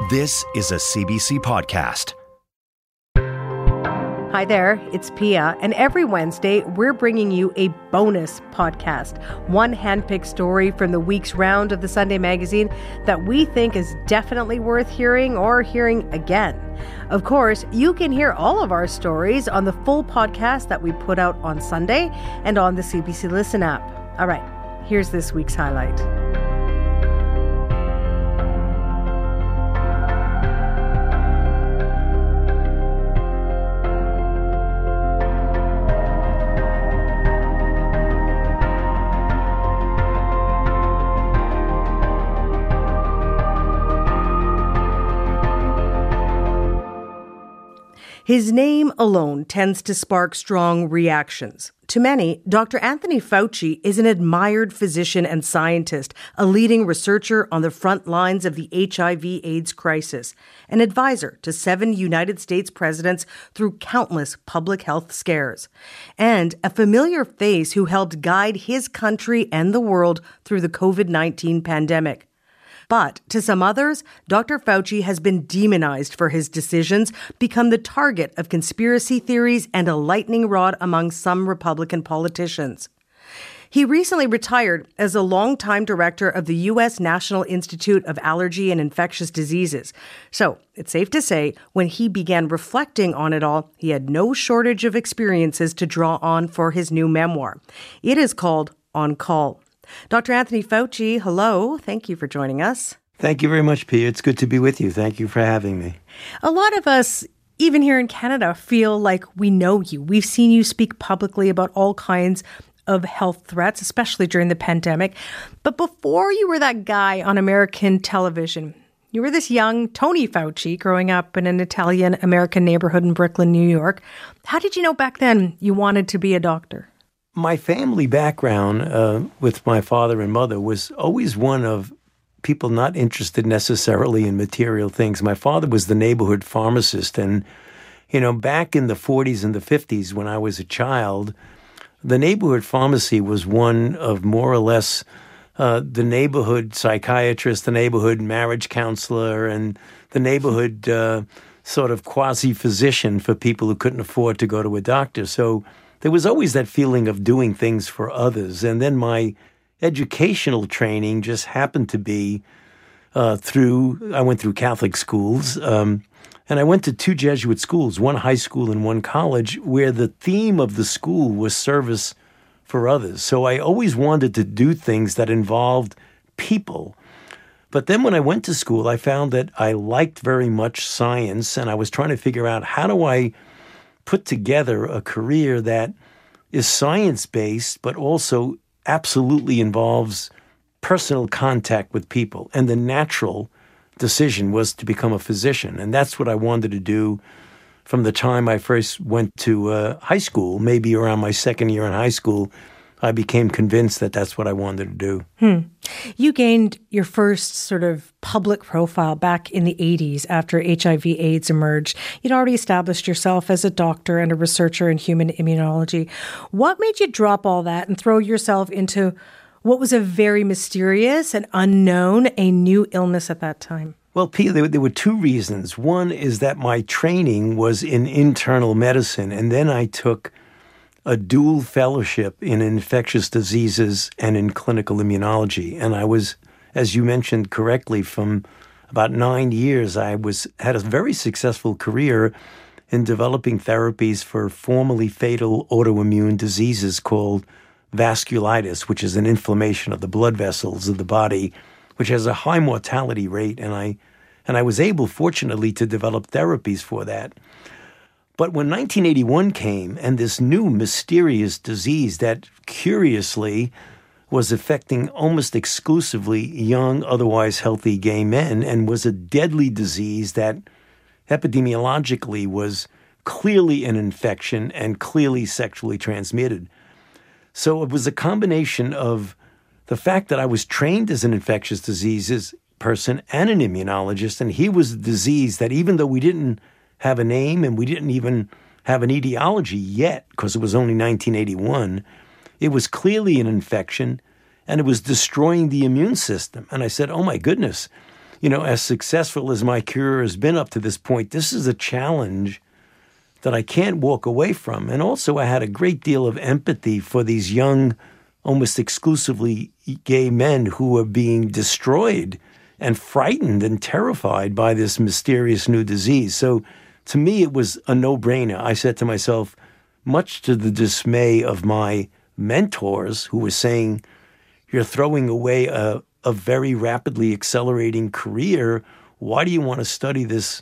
This is a CBC podcast. Hi there, it's Pia, and every Wednesday we're bringing you a bonus podcast, one handpicked story from the week's round of the Sunday magazine that we think is definitely worth hearing or hearing again. Of course, you can hear all of our stories on the full podcast that we put out on Sunday and on the CBC Listen app. All right, here's this week's highlight. His name alone tends to spark strong reactions. To many, Dr. Anthony Fauci is an admired physician and scientist, a leading researcher on the front lines of the HIV/AIDS crisis, an advisor to 7 United States presidents through countless public health scares, and a familiar face who helped guide his country and the world through the COVID-19 pandemic. But to some others, Dr. Fauci has been demonized for his decisions, become the target of conspiracy theories, and a lightning rod among some Republican politicians. He recently retired as a longtime director of the U.S. National Institute of Allergy and Infectious Diseases. So it's safe to say, when he began reflecting on it all, he had no shortage of experiences to draw on for his new memoir. It is called On Call. Dr. Anthony Fauci, hello. Thank you for joining us. Thank you very much, Pia. It's good to be with you. Thank you for having me. A lot of us, even here in Canada, feel like we know you. We've seen you speak publicly about all kinds of health threats, especially during the pandemic. But before you were that guy on American television, you were this young Tony Fauci growing up in an Italian-American neighborhood in Brooklyn, New York. How did you know back then you wanted to be a doctor? My family background with my father and mother was always one of people not interested necessarily in material things. My father was the neighborhood pharmacist. And, you know, back in the 40s and the 50s when I was a child, the neighborhood pharmacy was one of more or less the neighborhood psychiatrist, the neighborhood marriage counselor, and the neighborhood sort of quasi-physician for people who couldn't afford to go to a doctor. So there was always that feeling of doing things for others. And then my educational training just happened to be I went through Catholic schools, and I went to 2 Jesuit schools, one high school and one college, where the theme of the school was service for others. So I always wanted to do things that involved people. But then when I went to school, I found that I liked very much science, and I was trying to figure out, how do I put together a career that is science-based, but also absolutely involves personal contact with people. And the natural decision was to become a physician. And that's what I wanted to do from the time I first went to high school. Maybe around my second year in high school, I became convinced that that's what I wanted to do. You gained your first sort of public profile back in the 80s after HIV/AIDS emerged. You'd already established yourself as a doctor and a researcher in human immunology. What made you drop all that and throw yourself into what was a very mysterious and unknown, a new illness at that time? Well, Pia, there were 2 reasons. One is that my training was in internal medicine, and then I took a dual fellowship in infectious diseases and in clinical immunology. And I was, as you mentioned correctly, from about 9 years, I had a very successful career in developing therapies for formerly fatal autoimmune diseases called vasculitis, which is an inflammation of the blood vessels of the body, which has a high mortality rate. And I was able, fortunately, to develop therapies for that. But when 1981 came and this new mysterious disease that curiously was affecting almost exclusively young, otherwise healthy gay men, and was a deadly disease that epidemiologically was clearly an infection and clearly sexually transmitted. So it was a combination of the fact that I was trained as an infectious diseases person and an immunologist, and he was a disease that, even though we didn't have a name and we didn't even have an etiology yet, because it was only 1981, it was clearly an infection and it was destroying the immune system. And I said, oh my goodness, as successful as my career has been up to this point, this is a challenge that I can't walk away from. And also I had a great deal of empathy for these young, almost exclusively gay men who are being destroyed and frightened and terrified by this mysterious new disease. So to me, it was a no-brainer. I said to myself, much to the dismay of my mentors who were saying, you're throwing away a very rapidly accelerating career. Why do you want to study this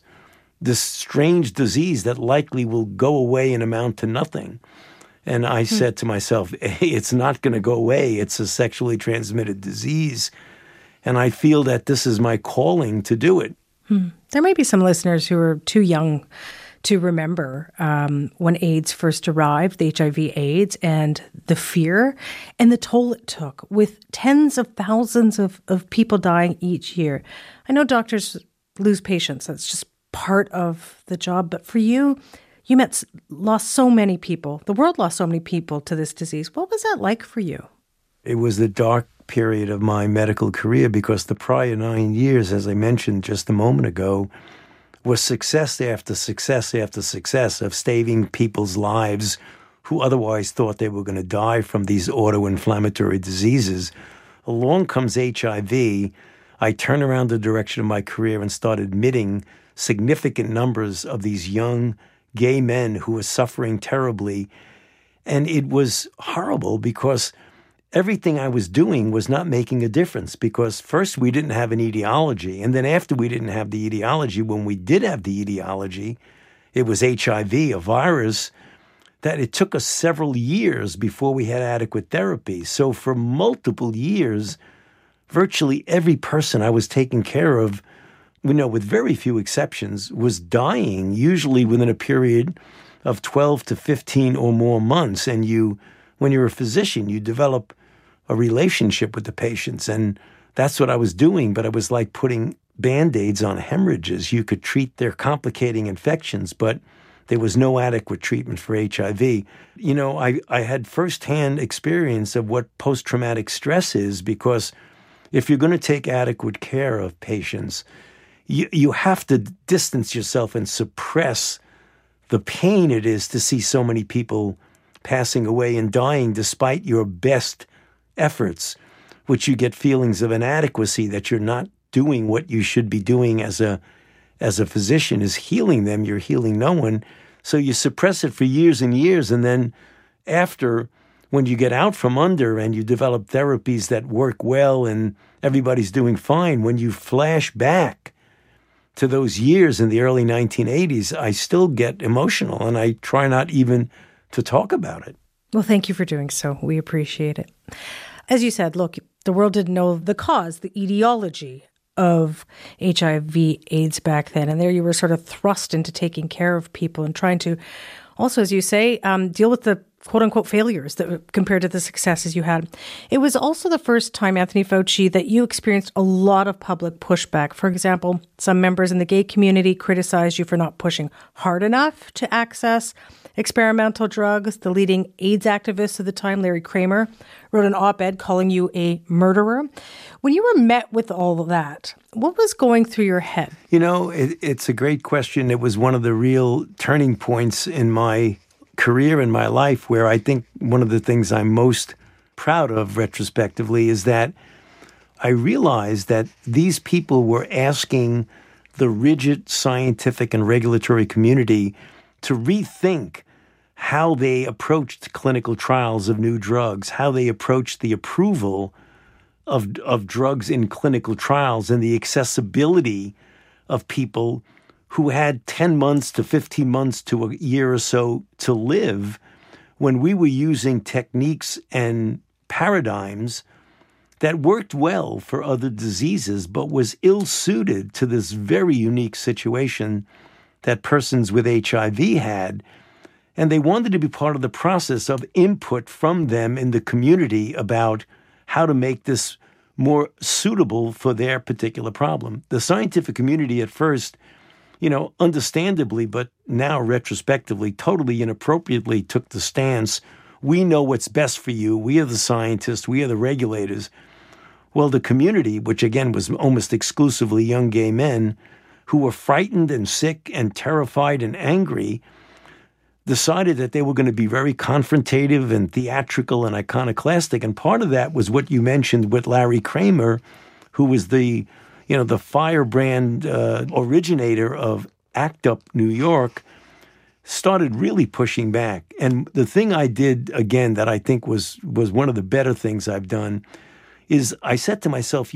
strange disease that likely will go away and amount to nothing? And I said to myself, hey, it's not going to go away. It's a sexually transmitted disease. And I feel that this is my calling to do it. There may be some listeners who are too young to remember when AIDS first arrived, the HIV/AIDS, and the fear and the toll it took, with tens of thousands of people dying each year. I know doctors lose patients. That's just part of the job. But for you, you lost so many people. The world lost so many people to this disease. What was that like for you? It was the dark period of my medical career because the prior 9 years, as I mentioned just a moment ago, was success after success after success of saving people's lives who otherwise thought they were going to die from these autoinflammatory diseases. Along comes HIV. I turned around the direction of my career and started admitting significant numbers of these young gay men who were suffering terribly. And it was horrible because everything I was doing was not making a difference, because first we didn't have an etiology. And then after we didn't have the etiology, when we did have the etiology, it was HIV, a virus, that it took us several years before we had adequate therapy. So for multiple years, virtually every person I was taking care of, with very few exceptions, was dying, usually within a period of 12 to 15 or more months. And when you're a physician, you develop a relationship with the patients. And that's what I was doing. But it was like putting Band-Aids on hemorrhages. You could treat their complicating infections, but there was no adequate treatment for HIV. I had firsthand experience of what post-traumatic stress is, because if you're going to take adequate care of patients, you have to distance yourself and suppress the pain it is to see so many people passing away and dying despite your best efforts, which you get feelings of inadequacy that you're not doing what you should be doing as a physician, is healing them. You're healing no one. So you suppress it for years and years. And then after, when you get out from under and you develop therapies that work well and everybody's doing fine, when you flash back to those years in the early 1980s, I still get emotional, and I try not even to talk about it. Well, thank you for doing so. We appreciate it. As you said, look, the world didn't know the cause, the etiology of HIV/AIDS back then. And there you were sort of thrust into taking care of people and trying to also, as you say, deal with the quote-unquote failures that compared to the successes you had. It was also the first time, Anthony Fauci, that you experienced a lot of public pushback. For example, some members in the gay community criticized you for not pushing hard enough to access experimental drugs. The leading AIDS activist of the time, Larry Kramer, wrote an op-ed calling you a murderer. When you were met with all of that, what was going through your head? It's a great question. It was one of the real turning points in my career, in my life, where I think one of the things I'm most proud of retrospectively is that I realized that these people were asking the rigid scientific and regulatory community to rethink how they approached clinical trials of new drugs, how they approached the approval of drugs in clinical trials, and the accessibility of people who had 10 months to 15 months to a year or so to live, when we were using techniques and paradigms that worked well for other diseases, but was ill-suited to this very unique situation that persons with HIV had. And they wanted to be part of the process of input from them in the community about how to make this more suitable for their particular problem. The scientific community at first, understandably, but now retrospectively, totally inappropriately took the stance, we know what's best for you, we are the scientists, we are the regulators. Well, the community, which again was almost exclusively young gay men who were frightened and sick and terrified and angry, decided that they were going to be very confrontative and theatrical and iconoclastic. And part of that was what you mentioned with Larry Kramer, who was the firebrand originator of ACT UP New York, started really pushing back. And the thing I did, again, that I think was one of the better things I've done is I said to myself,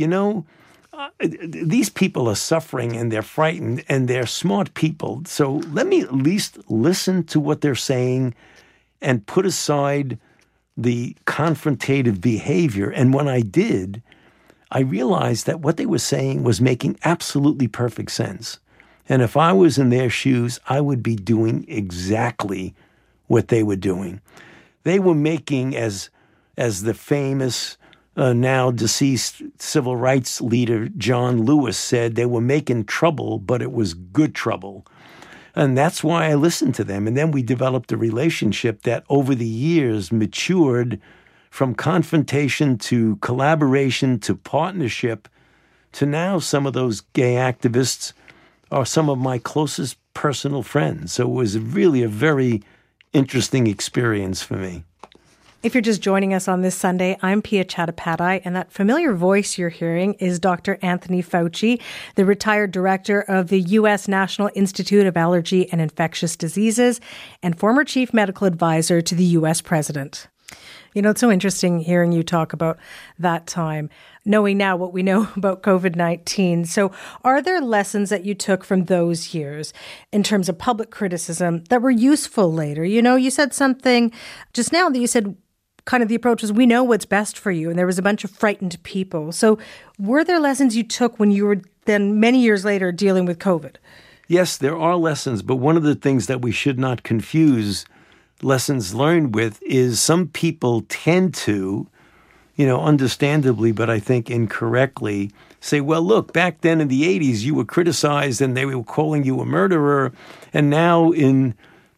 these people are suffering and they're frightened and they're smart people. So let me at least listen to what they're saying and put aside the confrontative behavior. And when I did, I realized that what they were saying was making absolutely perfect sense. And if I was in their shoes, I would be doing exactly what they were doing. They were making, as the famous now deceased civil rights leader John Lewis said, they were making trouble, but it was good trouble. And that's why I listened to them. And then we developed a relationship that over the years matured from confrontation to collaboration to partnership to now some of those gay activists are some of my closest personal friends. So it was really a very interesting experience for me. If you're just joining us on this Sunday, I'm Pia Chattopadhyay, and that familiar voice you're hearing is Dr. Anthony Fauci, the retired director of the U.S. National Institute of Allergy and Infectious Diseases and former chief medical advisor to the U.S. president. It's so interesting hearing you talk about that time, knowing now what we know about COVID-19. So are there lessons that you took from those years in terms of public criticism that were useful later? You said something just now that you said kind of the approach was, we know what's best for you. And there was a bunch of frightened people. So were there lessons you took when you were then many years later dealing with COVID? Yes, there are lessons. But one of the things that we should not confuse lessons learned with is some people tend to, understandably, but I think incorrectly, say, well, look, back then in the 80s, you were criticized and they were calling you a murderer. And now in,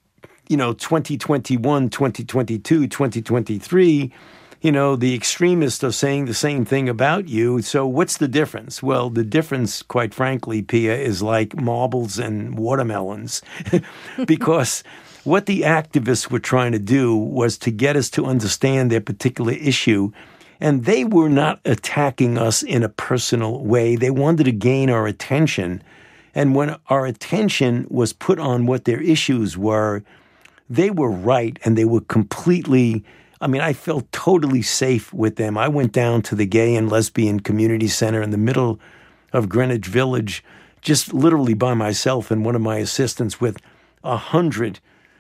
2021, 2022, 2023, the extremists are saying the same thing about you. So what's the difference? Well, the difference, quite frankly, Pia, is like marbles and watermelons because what the activists were trying to do was to get us to understand their particular issue. And they were not attacking us in a personal way. They wanted to gain our attention. And when our attention was put on what their issues were, they were right and they were completely, I felt totally safe with them. I went down to the Gay and Lesbian Community Center in the middle of Greenwich Village, just literally by myself and one of my assistants with 100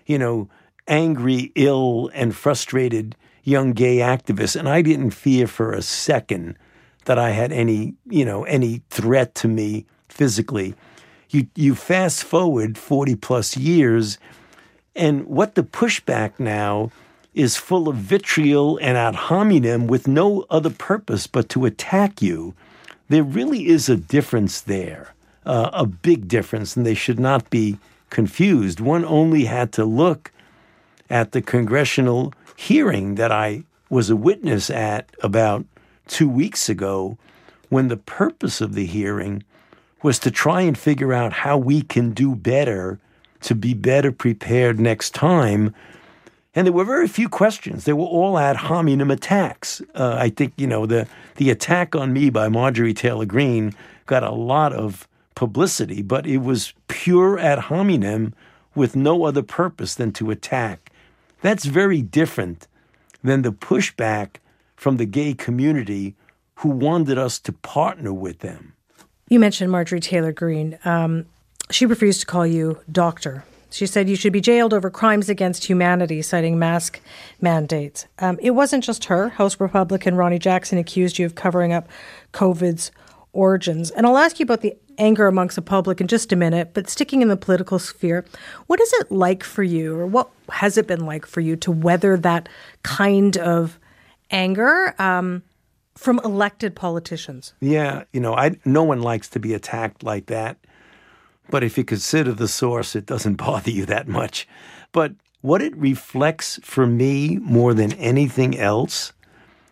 angry, ill, and frustrated young gay activists. And I didn't fear for a second that I had any threat to me physically. You fast forward 40 plus years, and what the pushback now is full of vitriol and ad hominem with no other purpose but to attack you. There really is a difference there, a big difference, and they should not be confused. One only had to look at the congressional hearing that I was a witness at about 2 weeks ago, when the purpose of the hearing was to try and figure out how we can do better to be better prepared next time. And there were very few questions. They were all ad hominem attacks. I think, the attack on me by Marjorie Taylor Greene got a lot of publicity, but it was pure ad hominem with no other purpose than to attack. That's very different than the pushback from the gay community who wanted us to partner with them. You mentioned Marjorie Taylor Greene. She refused to call you doctor. She said you should be jailed over crimes against humanity, citing mask mandates. It wasn't just her. House Republican Ronny Jackson accused you of covering up COVID's origins. And I'll ask you about the anger amongst the public in just a minute, but sticking in the political sphere, what is it like for you, or what has it been like for you to weather that kind of anger from elected politicians? Yeah, no one likes to be attacked like that. But if you consider the source, it doesn't bother you that much. But what it reflects for me more than anything else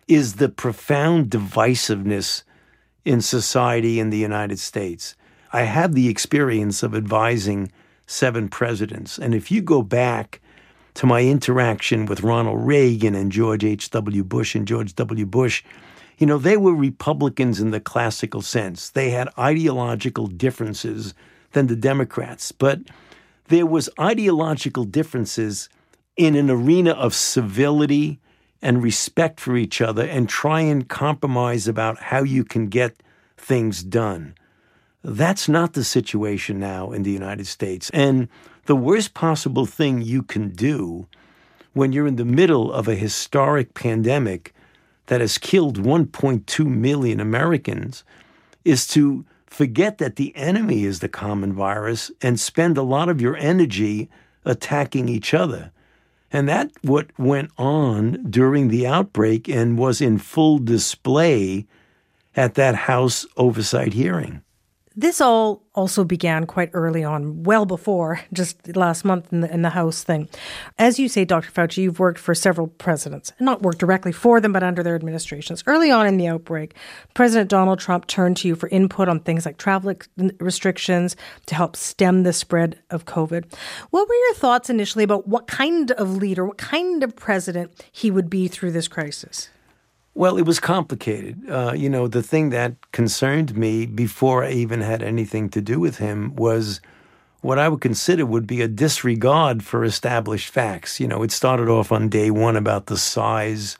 is the profound divisiveness in society in the United States. I have the experience of advising 7 presidents. And if you go back to my interaction with Ronald Reagan and George H.W. Bush and George W. Bush, they were Republicans in the classical sense. They had ideological differences than the Democrats. But there was ideological differences in an arena of civility and respect for each other and try and compromise about how you can get things done. That's not the situation now in the United States. And the worst possible thing you can do when you're in the middle of a historic pandemic that has killed 1.2 million Americans is to forget that the enemy is the common virus and spend a lot of your energy attacking each other. And that's what went on during the outbreak and was in full display at that House oversight hearing. This all also began quite early on, well before just last month in the House thing. As you say, Dr. Fauci, you've worked for several presidents, not worked directly for them, but under their administrations. Early on in the outbreak, President Donald Trump turned to you for input on things like travel restrictions to help stem the spread of COVID. What were your thoughts initially about what kind of leader, what kind of president he would be through this crisis? Well, it was complicated. The thing that concerned me before I even had anything to do with him was what I would consider would be a disregard for established facts. It started off on day one about the size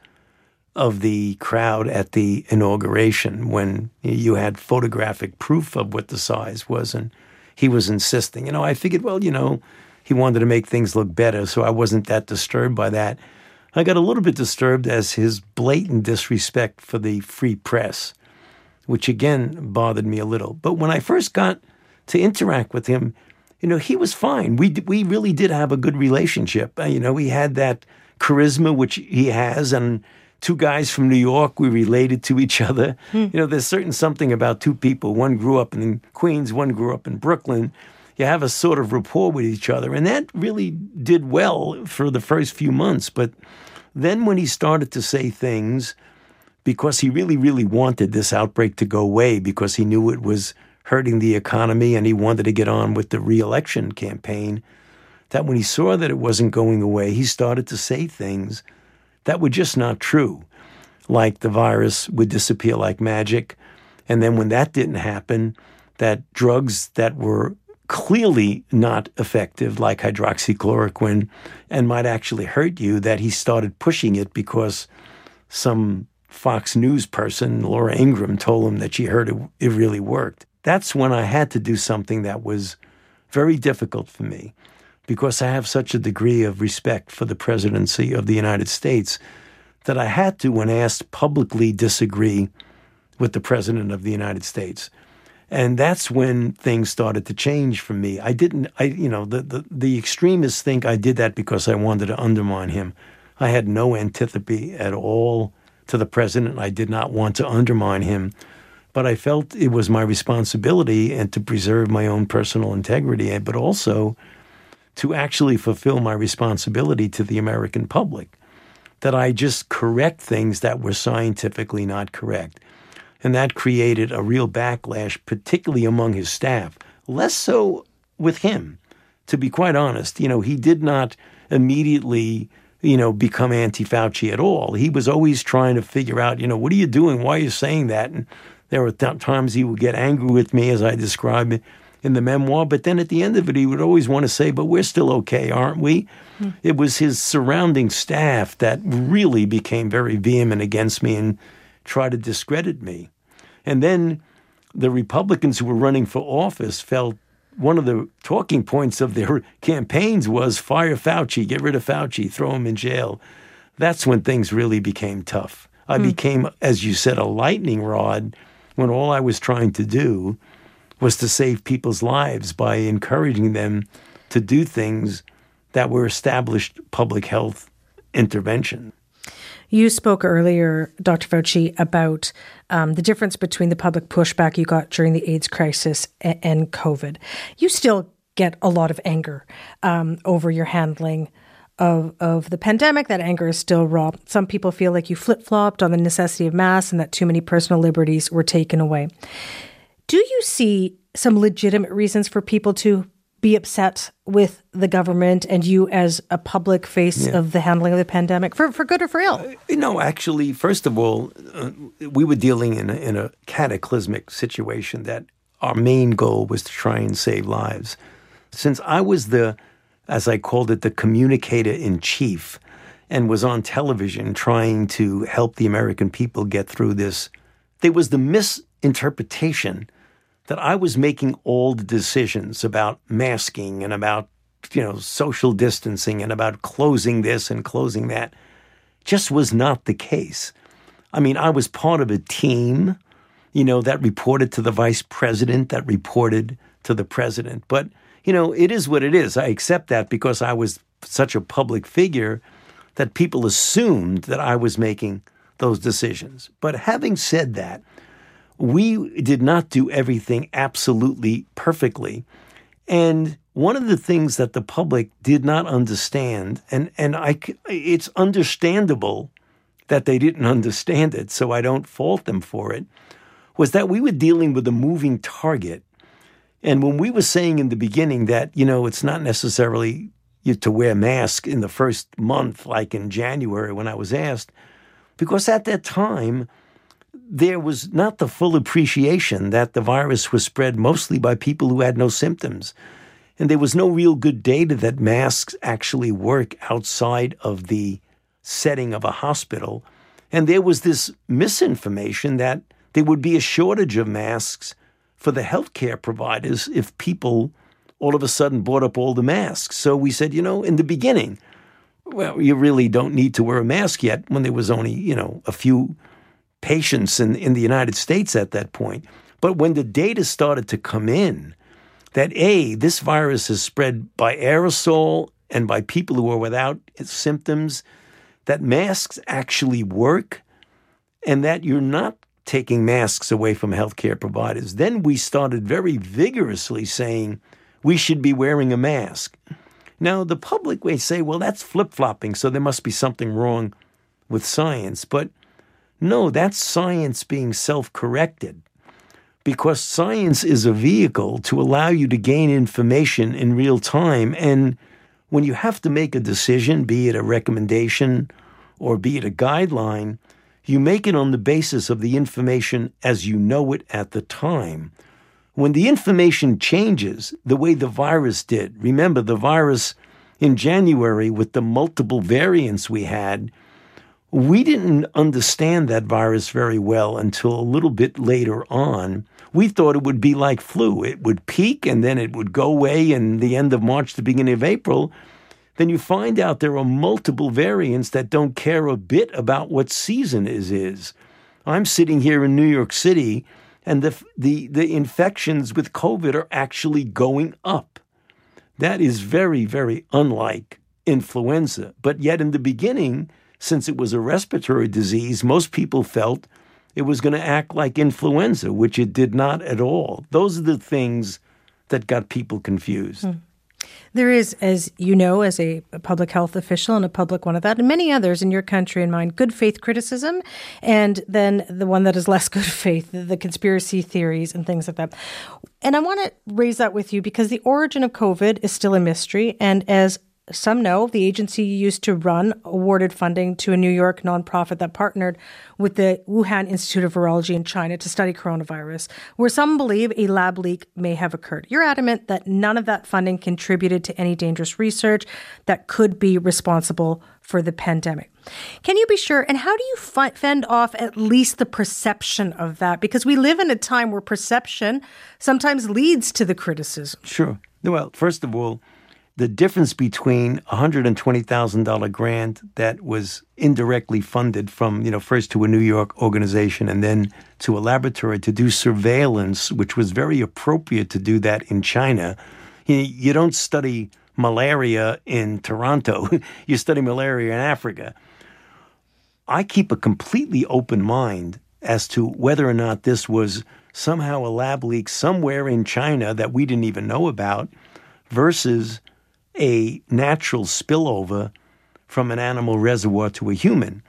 of the crowd at the inauguration when you had photographic proof of what the size was, and he was insisting. I figured, he wanted to make things look better, so I wasn't that disturbed by that. I got a little bit disturbed as his blatant disrespect for the free press, which again bothered me a little. But when I first got to interact with him, he was fine. We really did have a good relationship. He had that charisma, which he has, and 2 guys from New York, we related to each other. There's something about 2 people. One grew up in Queens, one grew up in Brooklyn. You have a sort of rapport with each other. And that really did well for the first few months. But then when he started to say things, because he really, really wanted this outbreak to go away, because he knew it was hurting the economy and he wanted to get on with the re-election campaign, that when he saw that it wasn't going away, he started to say things that were just not true, like the virus would disappear like magic. And then when that didn't happen, that drugs that were clearly not effective, like hydroxychloroquine, and might actually hurt you, that he started pushing it because some Fox News person, Laura Ingraham, told him that she heard it really worked. That's when I had to do something that was very difficult for me, because I have such a degree of respect for the presidency of the United States that I had to, when asked, publicly disagree with the president of the United States. And that's when things started to change for me. The extremists think I did that because I wanted to undermine him. I had no antipathy at all to the president. I did not want to undermine him. But I felt it was my responsibility and to preserve my own personal integrity, but also to actually fulfill my responsibility to the American public, that I just correct things that were scientifically not correct. And that created a real backlash, particularly among his staff. Less so with him, to be quite honest. He did not immediately, become anti-Fauci at all. He was always trying to figure out, what are you doing? Why are you saying that? And there were times he would get angry with me, as I describe it in the memoir. But then at the end of it, he would always want to say, but we're still okay, aren't we? It was his surrounding staff that really became very vehement against me and try to discredit me. And then the Republicans who were running for office felt one of the talking points of their campaigns was fire Fauci, get rid of Fauci, throw him in jail. That's when things really became tough. I became, as you said, a lightning rod when all I was trying to do was to save people's lives by encouraging them to do things that were established public health intervention. You spoke earlier, Dr. Fauci, about the difference between the public pushback you got during the AIDS crisis and COVID. You still get a lot of anger over your handling of the pandemic. That anger is still raw. Some people feel like you flip-flopped on the necessity of masks and that too many personal liberties were taken away. Do you see some legitimate reasons for people to be upset with the government and you as a public face of the handling of the pandemic, for good or for ill? No, actually, first of all, we were dealing in a cataclysmic situation that our main goal was to try and save lives. Since I was as I called it, the communicator in chief and was on television trying to help the American people get through this, there was the misinterpretation that I was making all the decisions about masking and about, social distancing and about closing this and closing that. Just was not the case. I mean, I was part of a team, that reported to the vice president, that reported to the president. But, it is what it is. I accept that because I was such a public figure that people assumed that I was making those decisions. But having said that, we did not do everything absolutely perfectly. And one of the things that the public did not understand, and it's understandable that they didn't understand it, so I don't fault them for it, was that we were dealing with a moving target. And when we were saying in the beginning that, it's not necessarily to wear a mask in the first month, like in January when I was asked, because at that time, there was not the full appreciation that the virus was spread mostly by people who had no symptoms. And there was no real good data that masks actually work outside of the setting of a hospital. And there was this misinformation that there would be a shortage of masks for the healthcare providers if people all of a sudden bought up all the masks. So we said, in the beginning, well, you really don't need to wear a mask yet, when there was only, a few patients in the United States at that point. But when the data started to come in, that this virus is spread by aerosol and by people who are without symptoms, that masks actually work, and that you're not taking masks away from healthcare providers, then we started very vigorously saying we should be wearing a mask. Now, the public may say, well, that's flip-flopping, so there must be something wrong with science. But no, that's science being self-corrected, because science is a vehicle to allow you to gain information in real time. And when you have to make a decision, be it a recommendation or be it a guideline, you make it on the basis of the information as you know it at the time. When the information changes the way the virus did, remember the virus in January with the multiple variants we had, we didn't understand that virus very well until a little bit later on. We thought it would be like flu. It would peak and then it would go away in the end of March, the beginning of April. Then you find out there are multiple variants that don't care a bit about what season it is. I'm sitting here in New York City, and the infections with COVID are actually going up. That is very, very unlike influenza. But yet in the beginning, since it was a respiratory disease, most people felt it was going to act like influenza, which it did not at all. Those are the things that got people confused. There is, as you know, as a public health official and a public one of that, and many others in your country and mine, good faith criticism, and then the one that is less good faith, the conspiracy theories and things like that. And I want to raise that with you because the origin of COVID is still a mystery. And as some know, the agency you used to run awarded funding to a New York nonprofit that partnered with the Wuhan Institute of Virology in China to study coronavirus, where some believe a lab leak may have occurred. You're adamant that none of that funding contributed to any dangerous research that could be responsible for the pandemic. Can you be sure? And how do you fend off at least the perception of that? Because we live in a time where perception sometimes leads to the criticism. Sure. Well, first of all, the difference between a $120,000 grant that was indirectly funded from, first to a New York organization and then to a laboratory to do surveillance, which was very appropriate to do that in China. You don't study malaria in Toronto. You study malaria in Africa. I keep a completely open mind as to whether or not this was somehow a lab leak somewhere in China that we didn't even know about versus a natural spillover from an animal reservoir to a human.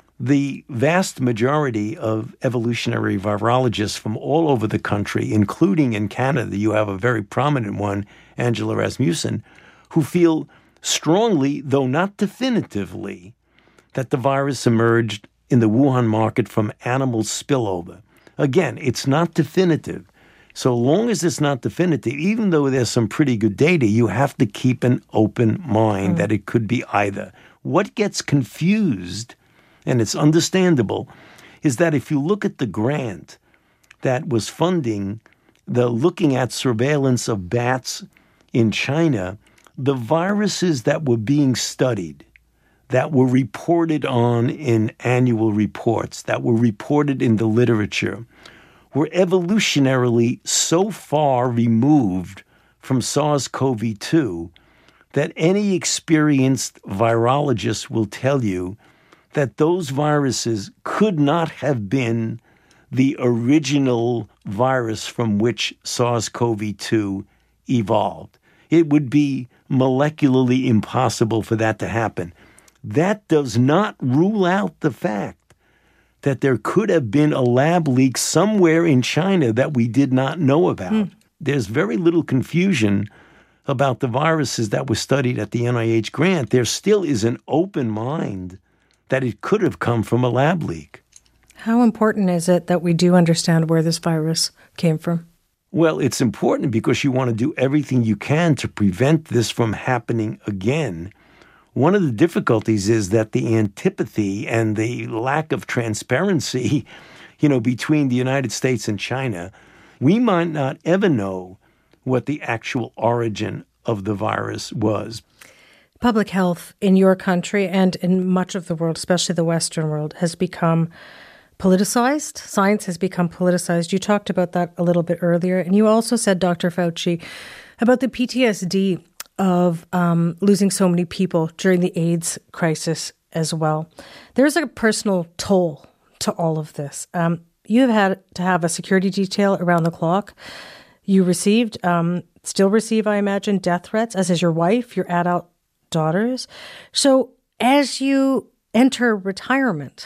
The vast majority of evolutionary virologists from all over the country, including in Canada, you have a very prominent one, Angela Rasmussen, who feel strongly, though not definitively, that the virus emerged in the Wuhan market from animal spillover. Again, it's not definitive. So long as it's not definitive, even though there's some pretty good data, you have to keep an open mind that it could be either. What gets confused, and it's understandable, is that if you look at the grant that was funding the looking at surveillance of bats in China, the viruses that were being studied, that were reported on in annual reports, that were reported in the literature, were evolutionarily so far removed from SARS-CoV-2 that any experienced virologist will tell you that those viruses could not have been the original virus from which SARS-CoV-2 evolved. It would be molecularly impossible for that to happen. That does not rule out the fact that there could have been a lab leak somewhere in China that we did not know about. There's very little confusion about the viruses that were studied at the NIH grant. There still is an open mind that it could have come from a lab leak. How important is it that we do understand where this virus came from? Well, it's important because you want to do everything you can to prevent this from happening again. One of the difficulties is that the antipathy and the lack of transparency, between the United States and China, we might not ever know what the actual origin of the virus was. Public health in your country and in much of the world, especially the Western world, has become politicized. Science has become politicized. You talked about that a little bit earlier. And you also said, Dr. Fauci, about the PTSD of losing so many people during the AIDS crisis as well. There's a personal toll to all of this. You have had to have a security detail around the clock. You received, still receive, I imagine, death threats, as is your wife, your adult daughters. So as you enter retirement,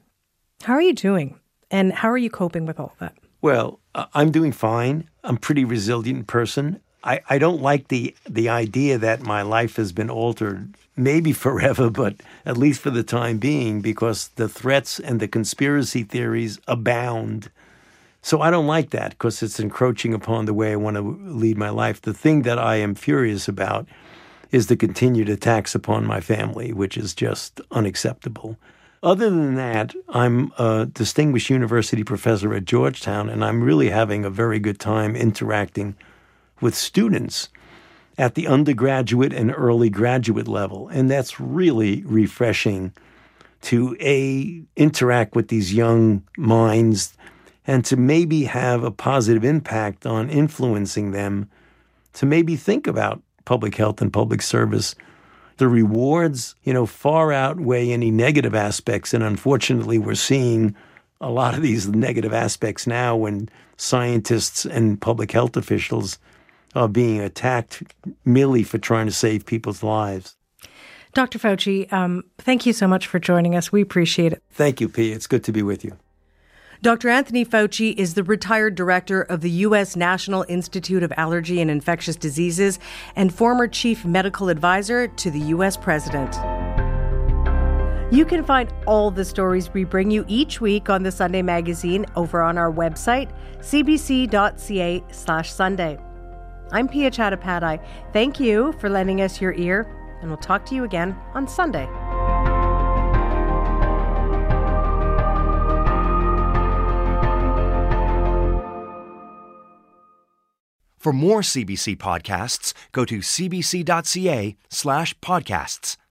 how are you doing? And how are you coping with all that? Well, I'm doing fine. I'm a pretty resilient person. I don't like the idea that my life has been altered, maybe forever, but at least for the time being, because the threats and the conspiracy theories abound. So I don't like that because it's encroaching upon the way I want to lead my life. The thing that I am furious about is the continued attacks upon my family, which is just unacceptable. Other than that, I'm a distinguished university professor at Georgetown, and I'm really having a very good time interacting with students at the undergraduate and early graduate level. And that's really refreshing to, interact with these young minds and to maybe have a positive impact on influencing them to maybe think about public health and public service. The rewards, far outweigh any negative aspects. And unfortunately, we're seeing a lot of these negative aspects now when scientists and public health officials are being attacked merely for trying to save people's lives. Dr. Fauci, thank you so much for joining us. We appreciate it. Thank you, P. It's good to be with you. Dr. Anthony Fauci is the retired director of the U.S. National Institute of Allergy and Infectious Diseases and former chief medical advisor to the U.S. president. You can find all the stories we bring you each week on the Sunday Magazine over on our website, cbc.ca/Sunday. I'm Pia Chattopadhyay. Thank you for lending us your ear, and we'll talk to you again on Sunday. For more CBC podcasts, go to cbc.ca/podcasts.